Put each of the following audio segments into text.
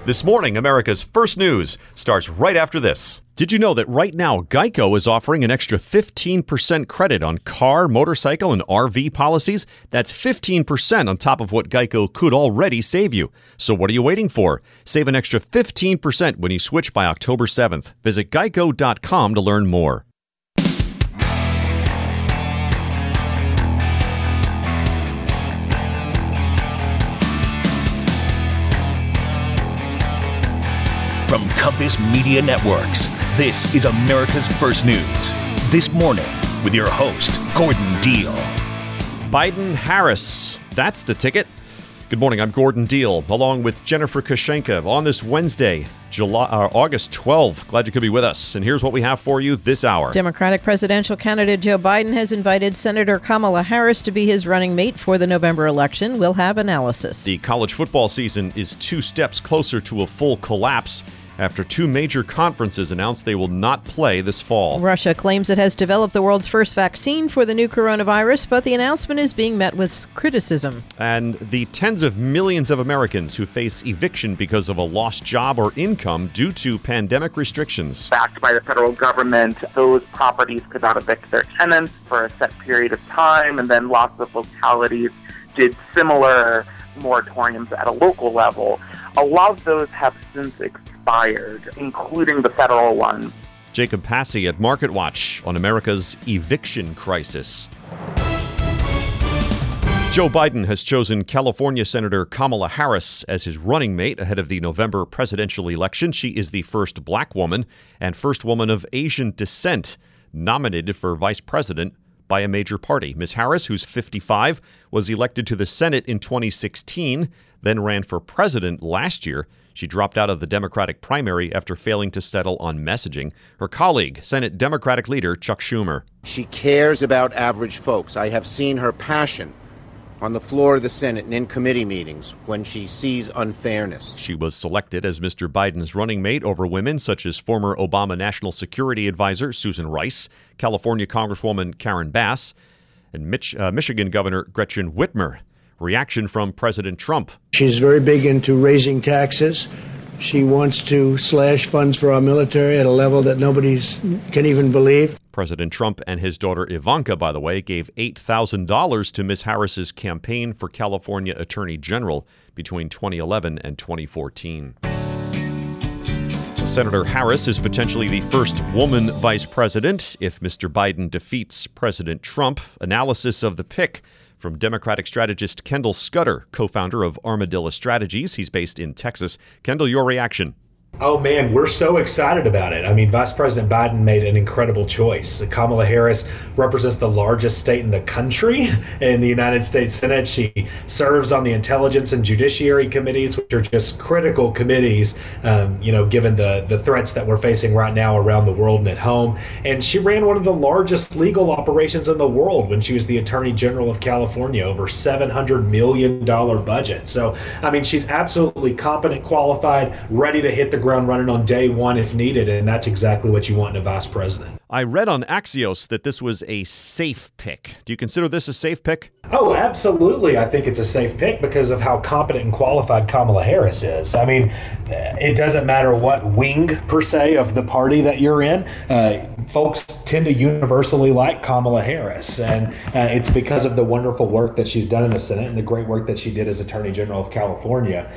This morning, America's First News starts right after this. Did you know that right now, Geico is offering an extra 15% credit on car, motorcycle, and RV policies? That's 15% on top of what Geico could already save you. So what are you waiting for? Save an extra 15% when you switch by October 7th. Visit geico.com to learn more. From Compass Media Networks, this is America's First News. This morning, with your host, Gordon Deal. Biden-Harris, that's the ticket. Good morning, I'm Gordon Deal, along with Jennifer Kushenka on this Wednesday, August 12th. Glad you could be with us. And here's what we have for you this hour. Democratic presidential candidate Joe Biden has invited Senator Kamala Harris to be his running mate for the November election. We'll have analysis. The college football season is 2 steps closer to a full collapse after 2 major conferences announced they will not play this fall. Russia claims it has developed the world's first vaccine for the new coronavirus, but the announcement is being met with criticism. And the tens of millions of Americans who face eviction because of a lost job or income due to pandemic restrictions. Backed by the federal government, those properties could not evict their tenants for a set period of time, and then lots of localities did similar moratoriums at a local level. A lot of those have since expired, including the federal one. Jacob Passy at MarketWatch on America's eviction crisis. Joe Biden has chosen California Senator Kamala Harris as his running mate ahead of the November presidential election. She is the first black woman and first woman of Asian descent nominated for vice president by a major party. Ms. Harris, who's 55, was elected to the Senate in 2016, then ran for president last year. She dropped out of the Democratic primary after failing to settle on messaging. Her colleague, Senate Democratic leader Chuck Schumer. She cares about average folks. I have seen her passion on the floor of the Senate and in committee meetings when she sees unfairness. She was selected as Mr. Biden's running mate over women such as former Obama National Security Advisor Susan Rice, California Congresswoman Karen Bass, and Michigan Governor Gretchen Whitmer. Reaction from President Trump. She's very big into raising taxes. She wants to slash funds for our military at a level that nobody can even believe. President Trump and his daughter Ivanka, by the way, gave $8,000 to Ms. Harris's campaign for California Attorney General between 2011 and 2014. Senator Harris is potentially the first woman vice president if Mr. Biden defeats President Trump. Analysis of the pick from Democratic strategist Kendall Scudder, co-founder of Armadillo Strategies. He's based in Texas. Kendall, your reaction? Oh, man, we're so excited about it. I mean, Vice President Biden made an incredible choice. Kamala Harris represents the largest state in the country in the United States Senate. She serves on the Intelligence and Judiciary Committees, which are just critical committees, given the threats that we're facing right now around the world and at home. And she ran one of the largest legal operations in the world when she was the Attorney General of California, over $700 million budget. So, I mean, she's absolutely competent, qualified, ready to hit the ground running on day one if needed, and that's exactly what you want in a vice president. I read on Axios that this was a safe pick. Do you consider this a safe pick? Oh, absolutely. I think it's a safe pick because of how competent and qualified Kamala Harris is. I mean, it doesn't matter what wing, per se, of the party that you're in. Folks tend to universally like Kamala Harris, and it's because of the wonderful work that she's done in the Senate and the great work that she did as Attorney General of California.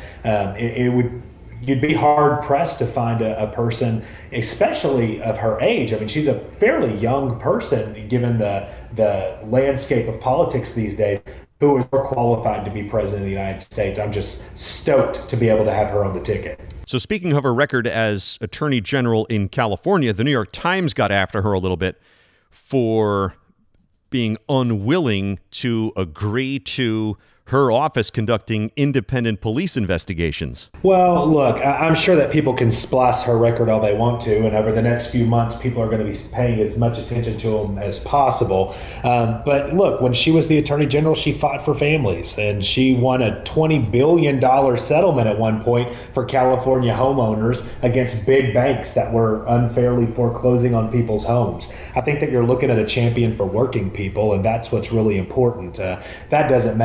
You'd be hard-pressed to find a person, especially of her age. I mean, she's a fairly young person, given the landscape of politics these days, who is more qualified to be president of the United States. I'm just stoked to be able to have her on the ticket. So speaking of her record as Attorney General in California, the New York Times got after her a little bit for being unwilling to agree to her office conducting independent police investigations. Well, look, I'm sure that people can splice her record all they want to, and over the next few months, people are going to be paying as much attention to them as possible. But look, when she was the Attorney General, she fought for families, and she won a $20 billion settlement at one point for California homeowners against big banks that were unfairly foreclosing on people's homes. I think that you're looking at a champion for working people, and that's what's really important. That doesn't matter if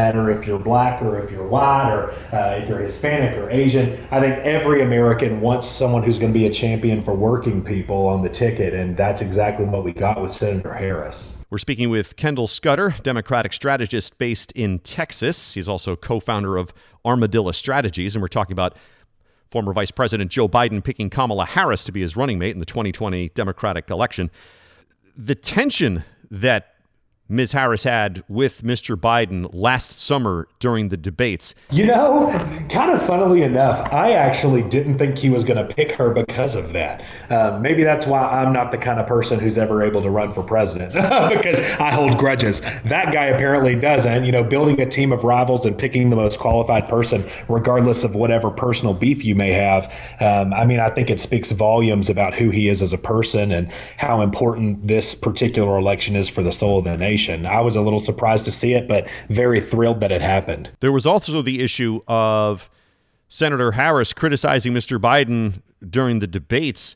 you're black or if you're white or if you're Hispanic or Asian. I think every American wants someone who's going to be a champion for working people on the ticket, and that's exactly what we got with Senator Harris. We're speaking with Kendall Scudder, Democratic strategist based in Texas. He's also co-founder of Armadillo Strategies, and we're talking about former Vice President Joe Biden picking Kamala Harris to be his running mate in the 2020 Democratic election. The tension that Ms. Harris had with Mr. Biden last summer during the debates. You know, kind of funnily enough, I actually didn't think he was going to pick her because of that. Maybe that's why I'm not the kind of person who's ever able to run for president, because I hold grudges. That guy apparently doesn't. You know, building a team of rivals and picking the most qualified person, regardless of whatever personal beef you may have. I think it speaks volumes about who he is as a person and how important this particular election is for the soul of the nation. I was a little surprised to see it, but very thrilled that it happened. There was also the issue of Senator Harris criticizing Mr. Biden during the debates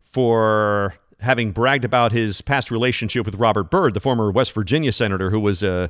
for having bragged about his past relationship with Robert Byrd, the former West Virginia senator who was a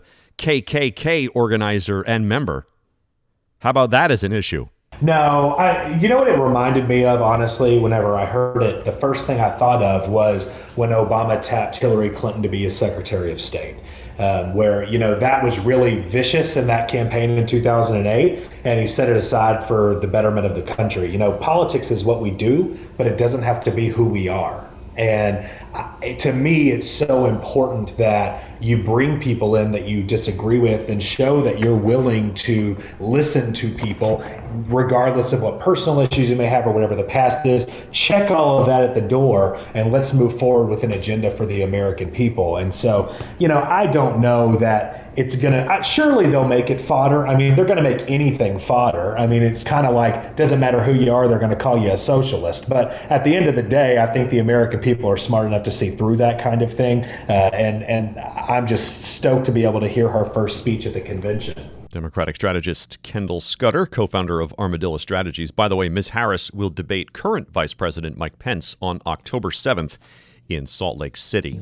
KKK organizer and member. How about that as an issue? No, you know what it reminded me of, honestly, whenever I heard it, the first thing I thought of was when Obama tapped Hillary Clinton to be his Secretary of State. Where, you know, that was really vicious in that campaign in 2008, and he set it aside for the betterment of the country. You know, politics is what we do, but it doesn't have to be who we are. And to me, it's so important that you bring people in that you disagree with and show that you're willing to listen to people, regardless of what personal issues you may have or whatever the past is. Check all of that at the door, and let's move forward with an agenda for the American people. And so, you know, I don't know that it's going to, surely they'll make it fodder. I mean, they're going to make anything fodder. I mean, it's kind of like, doesn't matter who you are, they're going to call you a socialist. But at the end of the day, I think the American people are smart enough to see through that kind of thing. And I'm just stoked to be able to hear her first speech at the convention. Democratic strategist Kendall Scudder, co-founder of Armadillo Strategies. By the way, Ms. Harris will debate current Vice President Mike Pence on October 7th in Salt Lake City.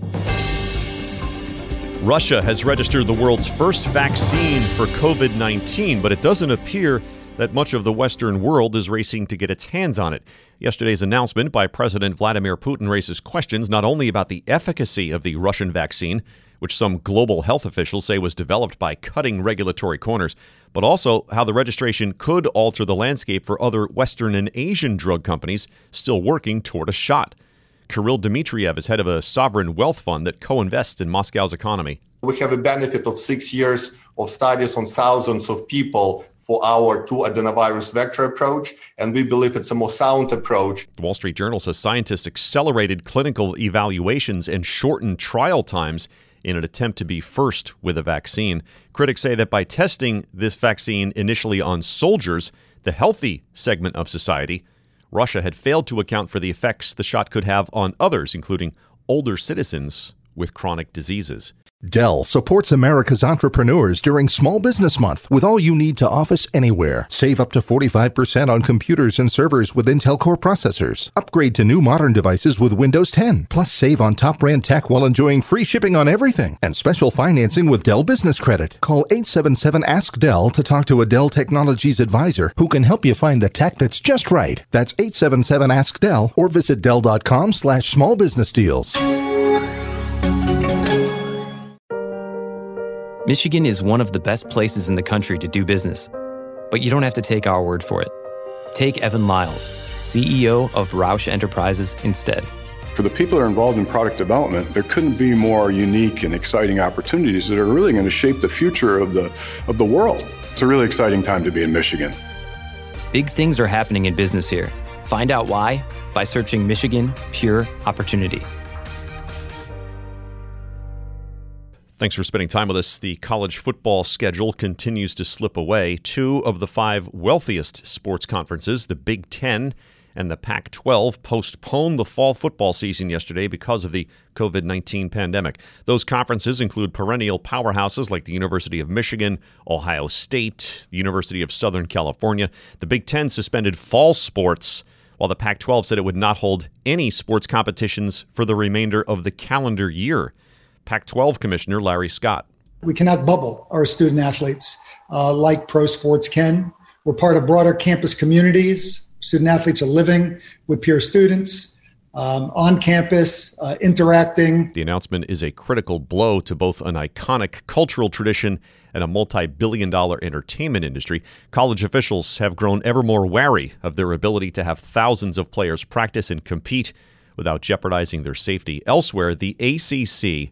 Russia has registered the world's first vaccine for COVID-19, but it doesn't appear that much of the Western world is racing to get its hands on it. Yesterday's announcement by President Vladimir Putin raises questions not only about the efficacy of the Russian vaccine, which some global health officials say was developed by cutting regulatory corners, but also how the registration could alter the landscape for other Western and Asian drug companies still working toward a shot. Kirill Dmitriev is head of a sovereign wealth fund that co-invests in Moscow's economy. We have a benefit of 6 years of studies on thousands of people for our two adenovirus vector approach, and we believe it's a more sound approach. The Wall Street Journal says scientists accelerated clinical evaluations and shortened trial times in an attempt to be first with a vaccine. Critics say that by testing this vaccine initially on soldiers, the healthy segment of society, Russia had failed to account for the effects the shot could have on others, including older citizens with chronic diseases. Dell supports America's entrepreneurs during Small Business Month with all you need to office anywhere. Save up to 45% on computers and servers with Intel Core processors. Upgrade to new modern devices with Windows 10. Plus, save on top brand tech while enjoying free shipping on everything and special financing with Dell Business Credit. Call 877-ASK-DELL to talk to a Dell Technologies advisor who can help you find the tech that's just right. That's 877-ASK-DELL or visit Dell.com/smallbusinessdeals. Michigan is one of the best places in the country to do business, but you don't have to take our word for it. Take Evan Lyles, CEO of Roush Enterprises, instead. For the people that are involved in product development, there couldn't be more unique and exciting opportunities that are really going to shape the future of the world. It's a really exciting time to be in Michigan. Big things are happening in business here. Find out why by searching Michigan Pure Opportunity. Thanks for spending time with us. The college football schedule continues to slip away. 2 of the 5 wealthiest sports conferences, the Big Ten and the Pac-12, postponed the fall football season yesterday because of the COVID-19 pandemic. Those conferences include perennial powerhouses like the University of Michigan, Ohio State, the University of Southern California. The Big Ten suspended fall sports, while the Pac-12 said it would not hold any sports competitions for the remainder of the calendar year. Pac-12 Commissioner Larry Scott. We cannot bubble our student athletes like pro sports can. We're part of broader campus communities. Student athletes are living with peer students on campus, interacting. The announcement is a critical blow to both an iconic cultural tradition and a multi-billion-dollar entertainment industry. College officials have grown ever more wary of their ability to have thousands of players practice and compete without jeopardizing their safety. Elsewhere, the ACC,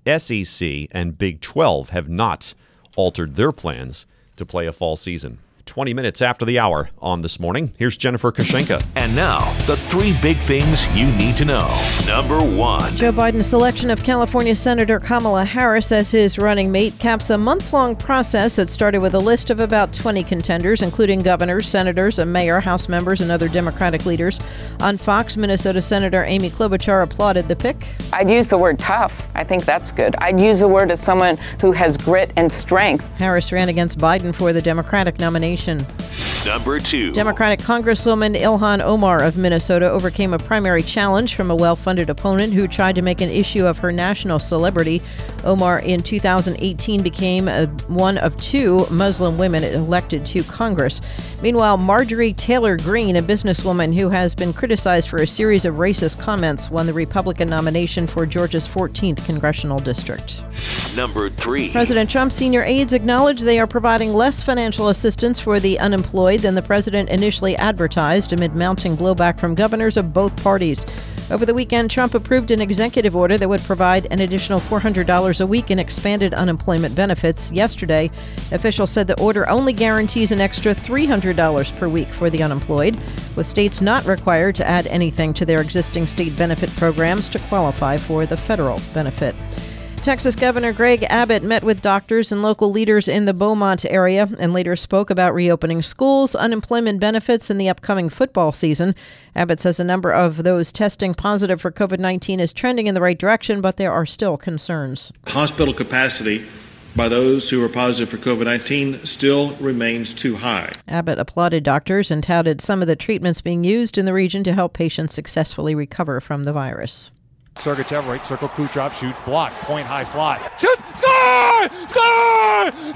SEC, and Big 12 have not altered their plans to play a fall season. 20 minutes after the hour on This Morning, here's Jennifer Kushenka. And now, the three big things you need to know. Number one. Joe Biden's selection of California Senator Kamala Harris as his running mate caps a month-long process that started with a list of about 20 contenders, including governors, senators, a mayor, House members, and other Democratic leaders. On Fox, Minnesota Senator Amy Klobuchar applauded the pick. I'd use the word tough. I think that's good. I'd use the word as someone who has grit and strength. Harris ran against Biden for the Democratic nomination. Number two. Democratic Congresswoman Ilhan Omar of Minnesota overcame a primary challenge from a well-funded opponent who tried to make an issue of her national celebrity. Omar in 2018 became one of two Muslim women elected to Congress. Meanwhile, Marjorie Taylor Greene, a businesswoman who has been criticized for a series of racist comments, won the Republican nomination for Georgia's 14th congressional district. Number three. President Trump's senior aides acknowledge they are providing less financial assistance for the unemployed than the president initially advertised amid mounting blowback from governors of both parties. Over the weekend, Trump approved an executive order that would provide an additional $400 a week in expanded unemployment benefits. Yesterday, officials said the order only guarantees an extra $300 per week for the unemployed, with states not required to add anything to their existing state benefit programs to qualify for the federal benefit. Texas Governor Greg Abbott met with doctors and local leaders in the Beaumont area and later spoke about reopening schools, unemployment benefits, and the upcoming football season. Abbott says a number of those testing positive for COVID-19 is trending in the right direction, but there are still concerns. Hospital capacity by those who are positive for COVID-19 still remains too high. Abbott applauded doctors and touted some of the treatments being used in the region to help patients successfully recover from the virus. Sergachev right circle, Kucherov shoots, block, point high slot. Shoots, score! Score!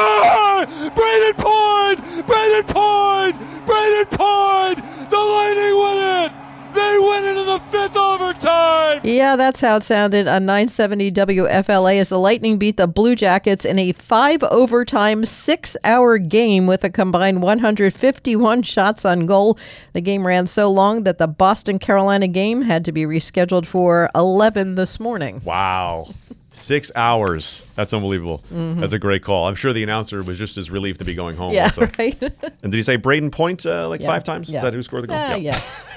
Score! Braden Point! Braden Point! Braden Point! The Lightning win it! They win it in the fifth overtime! Yeah, that's how it sounded on 970 WFLA as the Lightning beat the Blue Jackets in a 5-overtime, 6-hour game with a combined 151 shots on goal. The game ran so long that the Boston-Carolina game had to be rescheduled for 11 this morning. Wow. 6 hours. That's unbelievable. Mm-hmm. That's a great call. I'm sure the announcer was just as relieved to be going home. Yeah, also. right. And did he say Braden Point 5 times? Yeah. Is that who scored the goal? Yeah.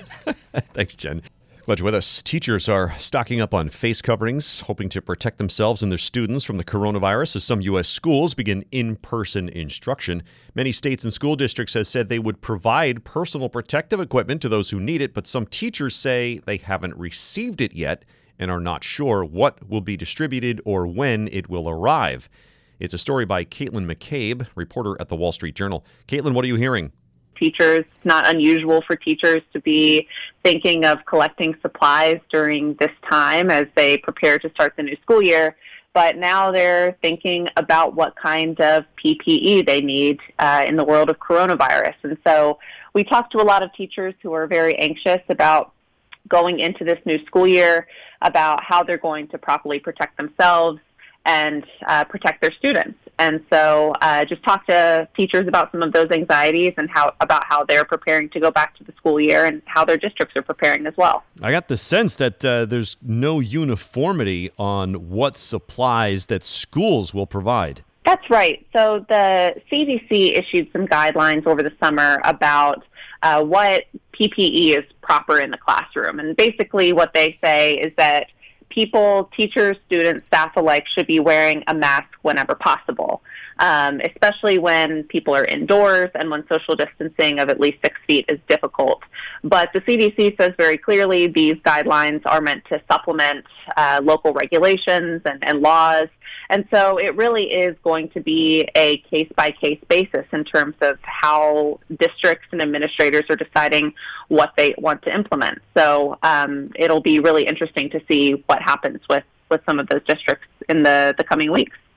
Thanks, Jen. Glad you're with us. Teachers are stocking up on face coverings, hoping to protect themselves and their students from the coronavirus as some U.S. schools begin in-person instruction. Many states and school districts have said they would provide personal protective equipment to those who need it, but some teachers say they haven't received it yet and are not sure what will be distributed or when it will arrive. It's a story by Caitlin McCabe, reporter at the Wall Street Journal. Caitlin, what are you hearing? Teachers, it's not unusual for teachers to be thinking of collecting supplies during this time as they prepare to start the new school year. But now they're thinking about what kind of PPE they need in the world of coronavirus. And so we talked to a lot of teachers who are very anxious about going into this new school year, about how they're going to properly protect themselves and protect their students. And so just talk to teachers about some of those anxieties and about how they're preparing to go back to the school year and how their districts are preparing as well. I got the sense that there's no uniformity on what supplies that schools will provide. That's right. So the CDC issued some guidelines over the summer about what PPE is proper in the classroom. And basically what they say is that people, teachers, students, staff alike should be wearing a mask whenever possible, especially when people are indoors and when social distancing of at least 6 feet is difficult. But the CDC says very clearly these guidelines are meant to supplement local regulations and laws. And so it really is going to be a case-by-case basis in terms of how districts and administrators are deciding what they want to implement. So it'll be really interesting to see what happens with some of those districts in the coming weeks.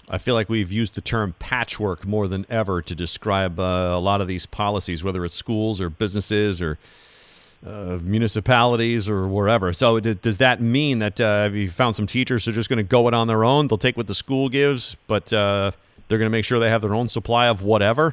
I feel like we've used the term patchwork more than ever to describe a lot of these policies, whether it's schools or businesses or municipalities or wherever. So does that mean that have you found some teachers who are just going to go it on their own? They'll take what the school gives, but they're going to make sure they have their own supply of whatever?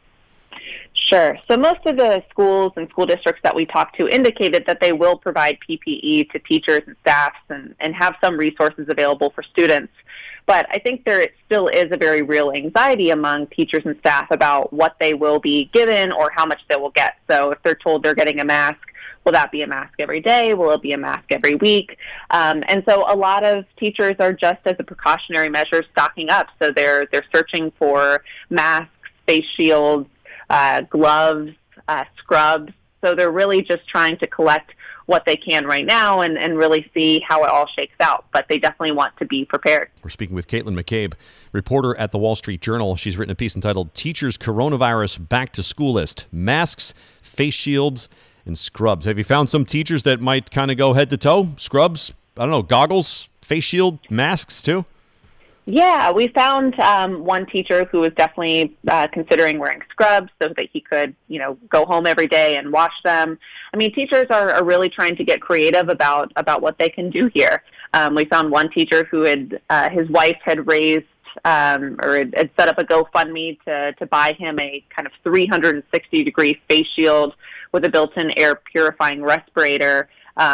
Sure. So most of the schools and school districts that we talked to indicated that they will provide PPE to teachers and staffs and have some resources available for students. But I think there still is a very real anxiety among teachers and staff about what they will be given or how much they will get. So if they're told they're getting a mask, will that be a mask every day? Will it be a mask every week? And so a lot of teachers are just as a precautionary measure stocking up. So they're searching for masks, face shields, gloves, scrubs. So they're really just trying to collect what they can right now and really see how it all shakes out. But they definitely want to be prepared. We're speaking with Caitlin McCabe, reporter at the Wall Street Journal. She's written a piece entitled Teachers Coronavirus Back to School List, Masks, Face Shields, and Scrubs. Have you found some teachers that might kind of go head to toe? Scrubs, I don't know, goggles, face shield, masks too? Yeah, we found one teacher who was definitely considering wearing scrubs so that he could, go home every day and wash them. I mean, teachers are really trying to get creative about what they can do here. We found one teacher who had his wife had raised or had set up a GoFundMe to buy him a kind of 360-degree face shield with a built-in air purifying respirator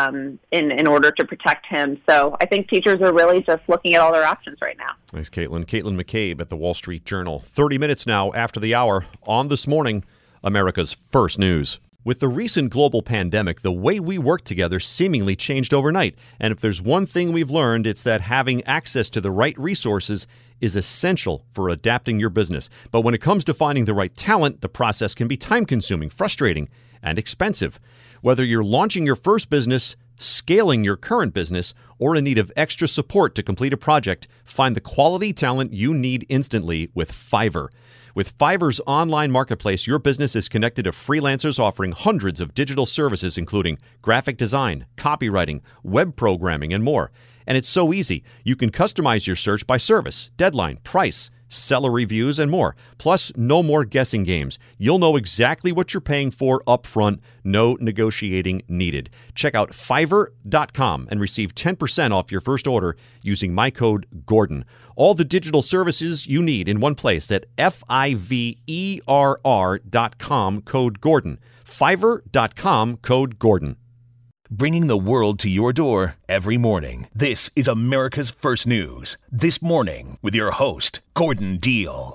in order to protect him. So I think teachers are really just looking at all their options right now. Thanks, Caitlin. Caitlin McCabe at the Wall Street Journal. 30 minutes now after the hour on This Morning, America's First News. With the recent global pandemic, the way we work together seemingly changed overnight. And if there's one thing we've learned, it's that having access to the right resources is essential for adapting your business. But when it comes to finding the right talent, the process can be time-consuming, frustrating, and expensive. Whether you're launching your first business, scaling your current business, or in need of extra support to complete a project, find the quality talent you need instantly with Fiverr. With Fiverr's online marketplace, your business is connected to freelancers offering hundreds of digital services, including graphic design, copywriting, web programming, and more. And it's so easy. You can customize your search by service, deadline, price, seller reviews, and more. Plus, no more guessing games. You'll know exactly what you're paying for upfront. No negotiating needed. Check out Fiverr.com and receive 10% off your first order using my code Gordon. All the digital services you need in one place at Fiverr.com, code Gordon. Fiverr.com, code Gordon. Bringing the world to your door every morning. This is America's First News. This Morning with your host, Gordon Deal.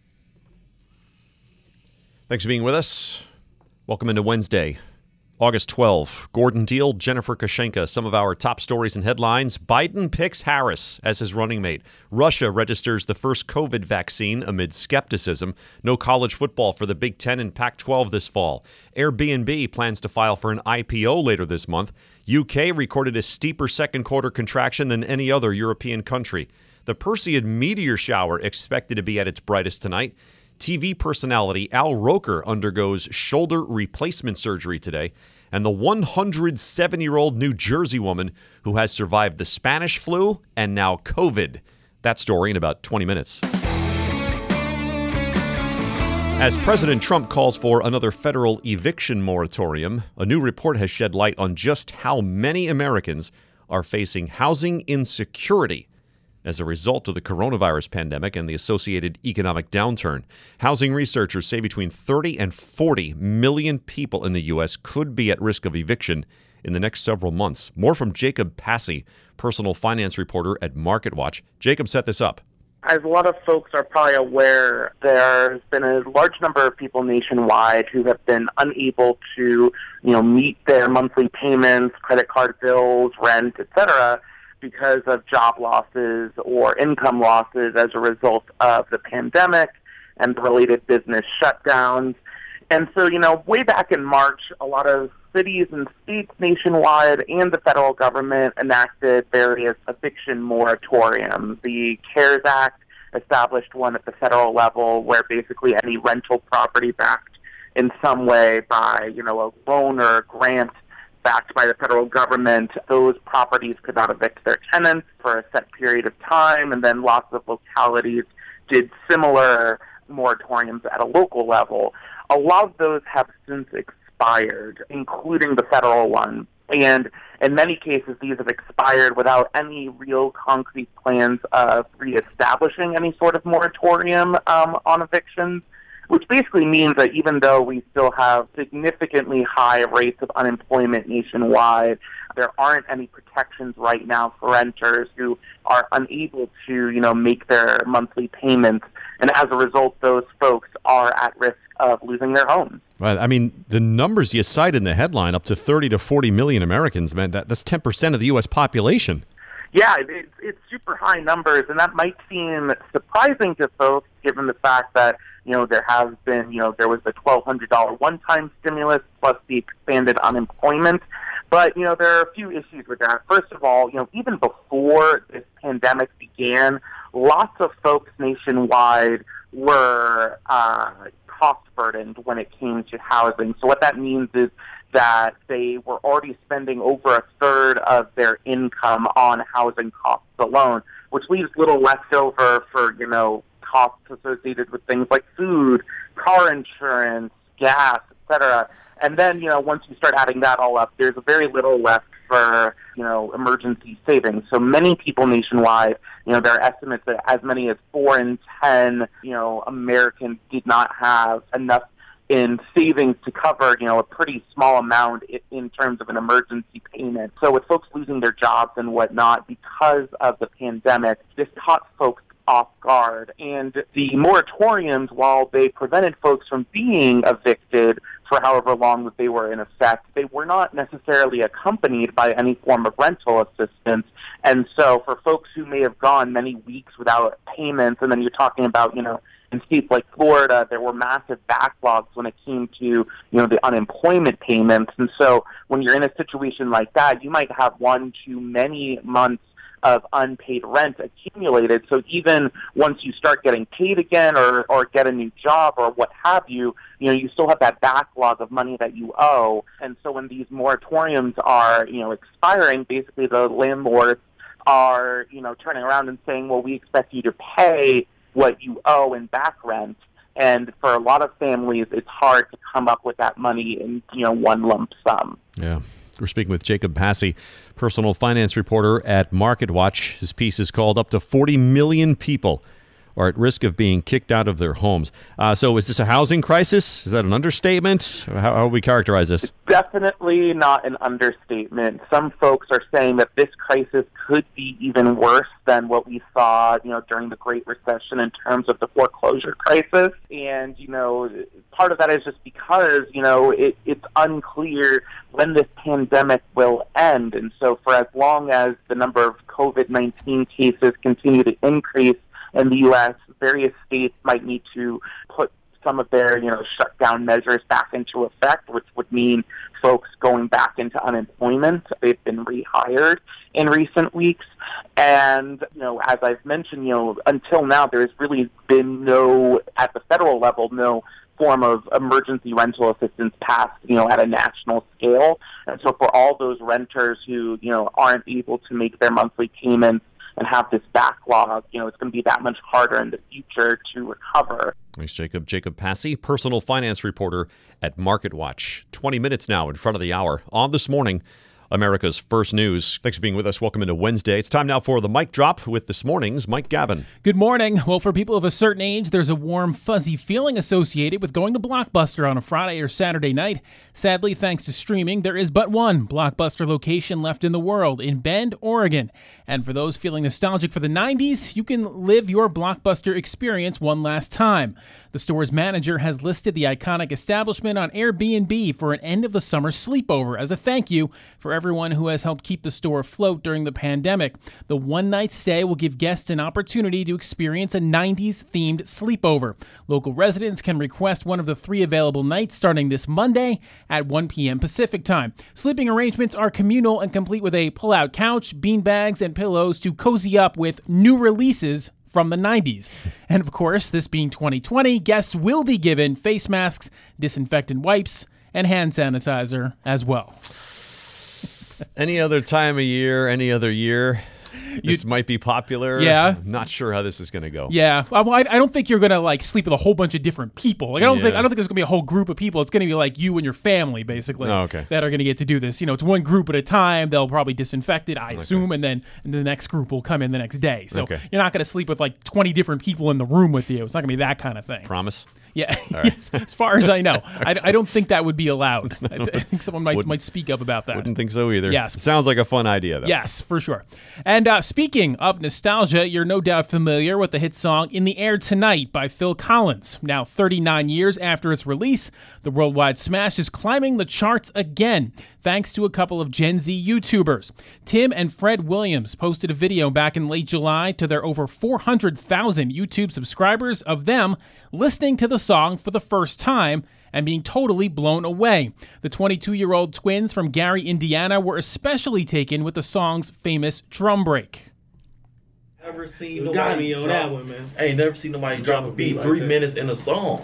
Thanks for being with us. Welcome into Wednesday, August 12. Gordon Deal, Jennifer Kashenka. Some of our top stories and headlines. Biden picks Harris as his running mate. Russia registers the first COVID vaccine amid skepticism. No college football for the Big Ten and Pac-12 this fall. Airbnb plans to file for an IPO later this month. UK recorded a steeper second quarter contraction than any other European country. The Perseid meteor shower expected to be at its brightest tonight. TV personality Al Roker undergoes shoulder replacement surgery today, and the 107-year-old New Jersey woman who has survived the Spanish flu and now COVID. That story in about 20 minutes. As President Trump calls for another federal eviction moratorium, a new report has shed light on just how many Americans are facing housing insecurity as a result of the coronavirus pandemic and the associated economic downturn. Housing researchers say between 30 and 40 million people in the U.S. could be at risk of eviction in the next several months. More from Jacob Passy, personal finance reporter at MarketWatch. Jacob set this up. As a lot of folks are probably aware, there's been a large number of people nationwide who have been unable to, meet their monthly payments, credit card bills, rent, etc., because of job losses or income losses as a result of the pandemic and the related business shutdowns. And so, way back in March, a lot of cities and states nationwide and the federal government enacted various eviction moratoriums. The CARES Act established one at the federal level where basically any rental property backed in some way by, a loan or a grant backed by the federal government, those properties could not evict their tenants for a set period of time, and then lots of localities did similar moratoriums at a local level. A lot of those have since expired, including the federal one. And in many cases, these have expired without any real concrete plans of reestablishing any sort of moratorium on evictions, which basically means that even though we still have significantly high rates of unemployment nationwide, there aren't any protections right now for renters who are unable to, make their monthly payments. And as a result, those folks are at risk of losing their homes. Right. I mean, the numbers you cite in the headline, up to 30 to 40 million Americans, man, that's 10% of the U.S. population. Yeah, it's super high numbers, and that might seem surprising to folks given the fact that, there has been, there was the $1,200 one-time stimulus plus the expanded unemployment. But, there are a few issues with that. First of all, even before this pandemic began, lots of folks nationwide were cost-burdened when it came to housing. So what that means is that they were already spending over a third of their income on housing costs alone, which leaves little left over for, costs associated with things like food, car insurance, gas, etc. And then, once you start adding that all up, there's very little left for, emergency savings. So many people nationwide, there are estimates that as many as 4 in 10, Americans did not have enough in savings to cover, a pretty small amount in terms of an emergency payment. So with folks losing their jobs and whatnot because of the pandemic, this caught folks off guard. And the moratoriums, while they prevented folks from being evicted for however long that they were in effect, they were not necessarily accompanied by any form of rental assistance. And so for folks who may have gone many weeks without payments, and then you're talking about, in states like Florida, there were massive backlogs when it came to, the unemployment payments. And so when you're in a situation like that, you might have one too many months of unpaid rent accumulated. So even once you start getting paid again or get a new job or what have you, you still have that backlog of money that you owe. And so when these moratoriums are, expiring, basically the landlords are, turning around and saying, well, we expect you to pay what you owe in back rent. And for a lot of families, it's hard to come up with that money in, one lump sum. Yeah. We're speaking with Jacob Passy, personal finance reporter at MarketWatch. His piece is called Up to 40 Million People Are at Risk of Being Kicked Out of Their Homes. So is this a housing crisis? Is that an understatement? How would we characterize this? It's definitely not an understatement. Some folks are saying that this crisis could be even worse than what we saw, during the Great Recession in terms of the foreclosure crisis. And, part of that is just because, it's unclear when this pandemic will end. And so for as long as the number of COVID-19 cases continue to increase in the U.S., various states might need to put some of their, shutdown measures back into effect, which would mean folks going back into unemployment. They've been rehired in recent weeks. And, as I've mentioned, until now, there's really been at the federal level, no form of emergency rental assistance passed, at a national scale. And so for all those renters who, aren't able to make their monthly payments and have this backlog, it's going to be that much harder in the future to recover. Thanks, Jacob. Jacob Passy, personal finance reporter at MarketWatch. 20 minutes now in front of the hour on This Morning, America's First News. Thanks for being with us. Welcome into Wednesday. It's time now for the Mic Drop with this morning's Mike Gavin. Good morning. Well, for people of a certain age, there's a warm, fuzzy feeling associated with going to Blockbuster on a Friday or Saturday night. Sadly, thanks to streaming, there is but one Blockbuster location left in the world, in Bend, Oregon. And for those feeling nostalgic for the 90s, you can live your Blockbuster experience one last time. The store's manager has listed the iconic establishment on Airbnb for an end-of-the-summer sleepover as a thank you for everyone who has helped keep the store afloat during the pandemic. The one-night stay will give guests an opportunity to experience a 90s-themed sleepover. Local residents can request one of the 3 available nights starting this Monday at 1 p.m. Pacific time. Sleeping arrangements are communal and complete with a pull-out couch, beanbags, and pillows to cozy up with new releases from the 90s. And of course, this being 2020, guests will be given face masks, disinfectant wipes, and hand sanitizer as well. Any other time of year, any other year, This might be popular. Yeah. I'm not sure how this is going to go. Yeah. Well, I don't think you're going to like sleep with a whole bunch of different people. Like I don't think there's going to be a whole group of people. It's going to be like you and your family basically that are going to get to do this. You know, it's one group at a time. They'll probably disinfect it, I assume, and then the next group will come in the next day. So you're not going to sleep with like 20 different people in the room with you. It's not going to be that kind of thing. Promise? Yeah, yes, as far as I know. I don't think that would be allowed. I think someone might speak up about that. Wouldn't think so either. Yes. It sounds like a fun idea, though. Yes, for sure. And speaking of nostalgia, you're no doubt familiar with the hit song In the Air Tonight by Phil Collins. Now, 39 years after its release, the worldwide smash is climbing the charts again, thanks to a couple of Gen Z YouTubers. Tim and Fred Williams posted a video back in late July to their over 400,000 YouTube subscribers of them listening to the song for the first time and being totally blown away. The 22-year-old twins from Gary, Indiana were especially taken with the song's famous drum break. Never seen nobody on that one, man. I ain't never seen nobody drop a beat 3 minutes in a song.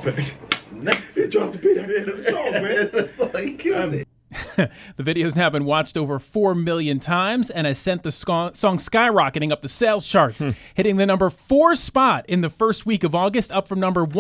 He dropped the beat at the end of the song, man. That's all he killed it. The video has now been watched over 4 million times and has sent the song skyrocketing up the sales charts, hitting the number 4 spot in the first week of August, up from number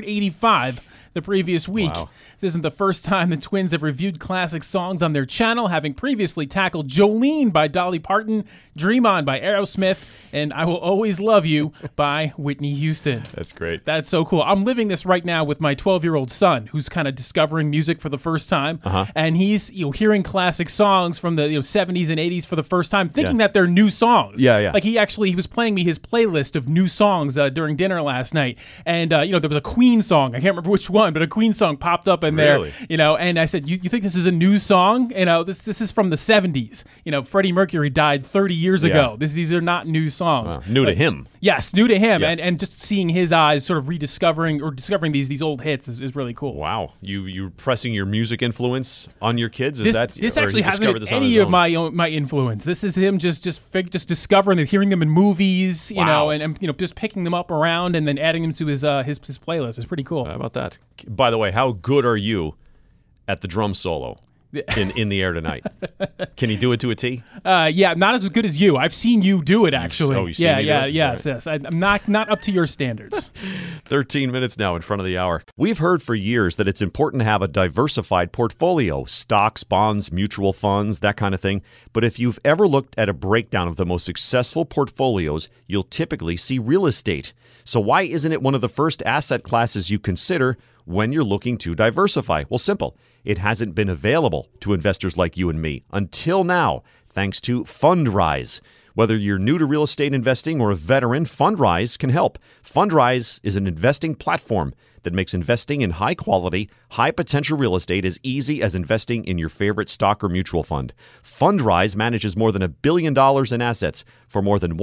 185 the previous week. Wow. This isn't the first time the twins have reviewed classic songs on their channel, having previously tackled Jolene by Dolly Parton, Dream On by Aerosmith, and I Will Always Love You by Whitney Houston. That's great. That's so cool. I'm living this right now with my 12-year-old son, who's kind of discovering music for the first time, and he's hearing classic songs from the 70s and 80s for the first time, thinking that they're new songs. Yeah. Like he was playing me his playlist of new songs during dinner last night, and there was a Queen song. I can't remember which one, but a Queen song popped up in there. And I said, you think this is a new song? This is from the 70s. Freddie Mercury died 30 years ago. These are not new songs. New to him. Yes, new to him. Yeah. And just seeing his eyes sort of rediscovering or discovering these old hits is really cool. Wow. You're pressing your music influence on your kids? This actually hasn't been any of my influence. This is him just discovering and hearing them in movies, and just picking them up around and then adding them to his playlist. It's pretty cool. How about that? By the way, how good are you at the drum solo in the Air Tonight? Can he do it to a T? Yeah, not as good as you. I've seen you do it, actually. You've seen me do it? Yes. I'm not up to your standards. 13 minutes now in front of the hour. We've heard for years that it's important to have a diversified portfolio, stocks, bonds, mutual funds, that kind of thing. But if you've ever looked at a breakdown of the most successful portfolios, you'll typically see real estate. So why isn't it one of the first asset classes you consider when you're looking to diversify? Well, simple. It hasn't been available to investors like you and me until now, thanks to Fundrise. Whether you're new to real estate investing or a veteran, Fundrise can help. Fundrise is an investing platform that makes investing in high-quality, high-potential real estate as easy as investing in your favorite stock or mutual fund. Fundrise manages more than $1 billion in assets for more than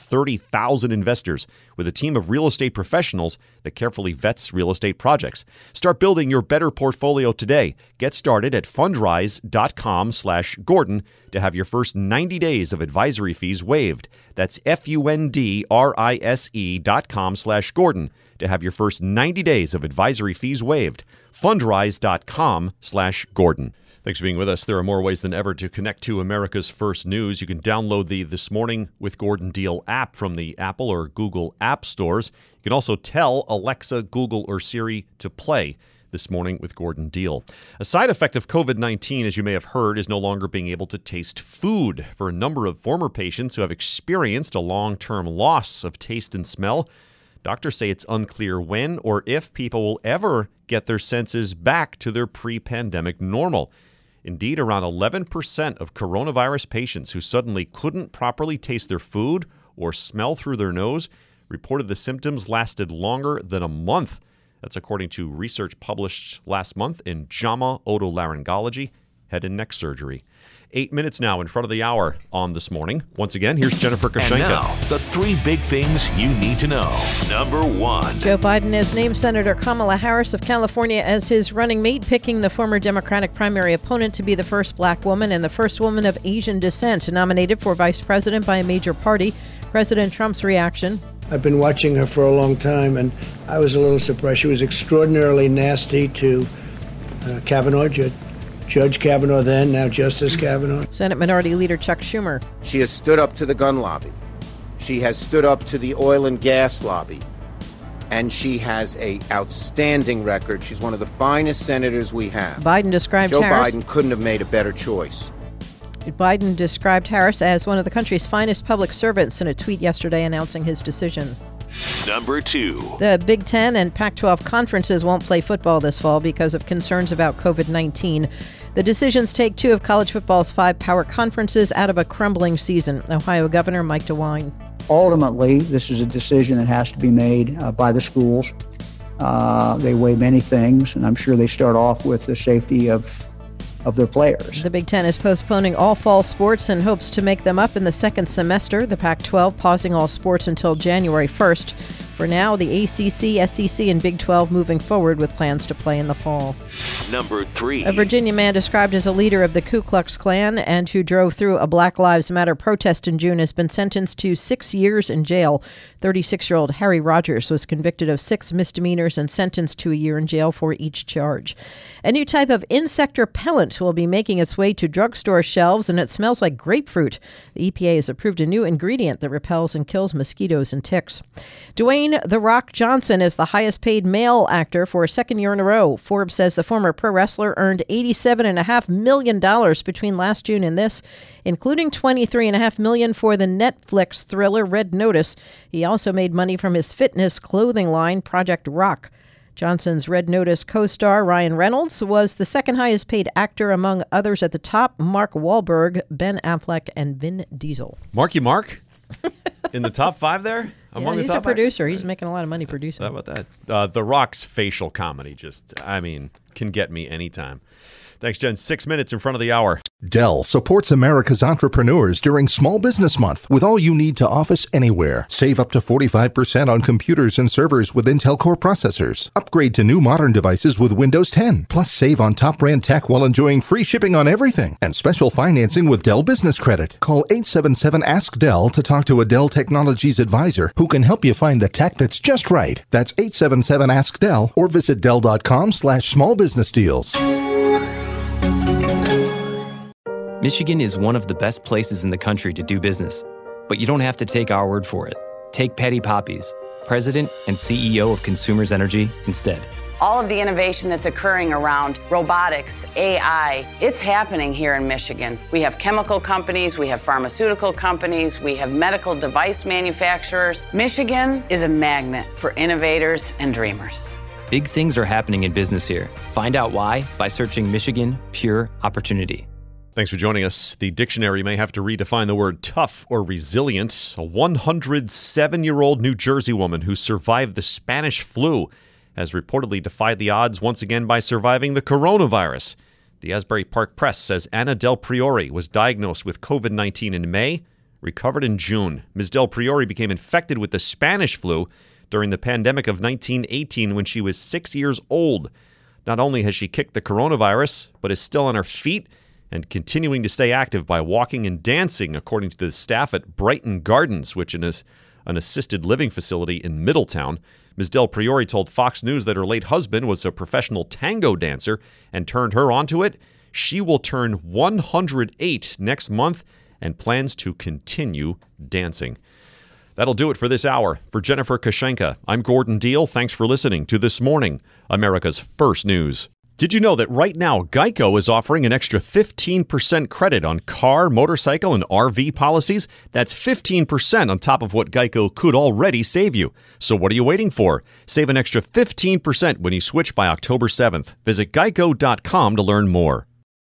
130,000 investors with a team of real estate professionals that carefully vets real estate projects. Start building your better portfolio today. Get started at fundrise.com/Gordon to have your first 90 days of advisory fees waived. That's fundrise.com/Gordon to have your first 90 days of advisory fees waived. Fundrise.com/Gordon. Thanks for being with us. There are more ways than ever to connect to America's First News. You can download the This Morning with Gordon Deal app from the Apple or Google app stores. You can also tell Alexa, Google, or Siri to play This Morning with Gordon Deal. A side effect of COVID-19, as you may have heard, is no longer being able to taste food. For a number of former patients who have experienced a long-term loss of taste and smell, doctors say it's unclear when or if people will ever get their senses back to their pre-pandemic normal. Indeed, around 11% of coronavirus patients who suddenly couldn't properly taste their food or smell through their nose reported the symptoms lasted longer than a month. That's according to research published last month in JAMA Otolaryngology, Head and Neck Surgery. 8 minutes now in front of the hour on This Morning. Once again, here's Jennifer Koshenka. And now, the 3 big things you need to know. Number 1. Joe Biden has named Senator Kamala Harris of California as his running mate, picking the former Democratic primary opponent to be the first black woman and the first woman of Asian descent nominated for vice president by a major party. President Trump's reaction: I've been watching her for a long time, and I was a little surprised. She was extraordinarily nasty to Kavanaugh, Judge Kavanaugh then, now Justice Kavanaugh. Senate Minority Leader Chuck Schumer. She has stood up to the gun lobby. She has stood up to the oil and gas lobby, and she has an outstanding record. She's one of the finest senators we have. Biden described Joe Harris. Biden couldn't have made a better choice. Biden described Harris as one of the country's finest public servants in a tweet yesterday announcing his decision. Number 2. The Big Ten and Pac-12 conferences won't play football this fall because of concerns about COVID-19. The decisions take 2 of college football's 5 power conferences out of a crumbling season. Ohio Governor Mike DeWine. Ultimately, this is a decision that has to be made by the schools. They weigh many things, and I'm sure they start off with the safety of their players. The Big Ten is postponing all fall sports and hopes to make them up in the second semester. The Pac-12 pausing all sports until January 1st. For now, the ACC, SEC, and Big 12 moving forward with plans to play in the fall. Number 3. A Virginia man described as a leader of the Ku Klux Klan and who drove through a Black Lives Matter protest in June has been sentenced to 6 years in jail. 36-year-old Harry Rogers was convicted of 6 misdemeanors and sentenced to a year in jail for each charge. A new type of insect repellent will be making its way to drugstore shelves, and it smells like grapefruit. The EPA has approved a new ingredient that repels and kills mosquitoes and ticks. Dwayne "The Rock" Johnson is the highest-paid male actor for a second year in a row. Forbes says the former pro wrestler earned $87.5 million between last June and this, including $23.5 million for the Netflix thriller Red Notice. He also made money from his fitness clothing line, Project Rock. Johnson's Red Notice co-star Ryan Reynolds was the second highest-paid actor among others at the top: Mark Wahlberg, Ben Affleck, and Vin Diesel. Marky Mark? In the top 5 there? Yeah, he's a producer. He's making a lot of money producing. How about that? The Rock's facial comedy can get me anytime. Thanks, Jen. 6 minutes in front of the hour. Dell supports America's entrepreneurs during Small Business Month with all you need to office anywhere. Save up to 45% on computers and servers with Intel Core processors. Upgrade to new modern devices with Windows 10. Plus, save on top brand tech while enjoying free shipping on everything and special financing with Dell Business Credit. Call 877-ASK-DELL to talk to a Dell Technologies advisor who can help you find the tech that's just right. That's 877-ASK-DELL or visit Dell.com/smallbusinessdeals. Michigan is one of the best places in the country to do business, but you don't have to take our word for it. Take Patty Poppies, President and CEO of Consumers Energy, instead. All of the innovation that's occurring around robotics, AI, it's happening here in Michigan. We have chemical companies, we have pharmaceutical companies, we have medical device manufacturers. Michigan is a magnet for innovators and dreamers. Big things are happening in business here. Find out why by searching Michigan Pure Opportunity. Thanks for joining us. The dictionary may have to redefine the word tough or resilient. A 107-year-old New Jersey woman who survived the Spanish flu has reportedly defied the odds once again by surviving the coronavirus. The Asbury Park Press says Anna Del Priore was diagnosed with COVID-19 in May, recovered in June. Ms. Del Priore became infected with the Spanish flu during the pandemic of 1918 when she was 6 years old. Not only has she kicked the coronavirus, but is still on her feet and continuing to stay active by walking and dancing, according to the staff at Brighton Gardens, which is an assisted living facility in Middletown. Ms. Del Priore told Fox News that her late husband was a professional tango dancer and turned her onto it. She will turn 108 next month and plans to continue dancing. That'll do it for this hour. For Jennifer Kashenka, I'm Gordon Deal. Thanks for listening to This Morning, America's First News. Did you know that right now Geico is offering an extra 15% credit on car, motorcycle, and RV policies? That's 15% on top of what Geico could already save you. So what are you waiting for? Save an extra 15% when you switch by October 7th. Visit geico.com to learn more.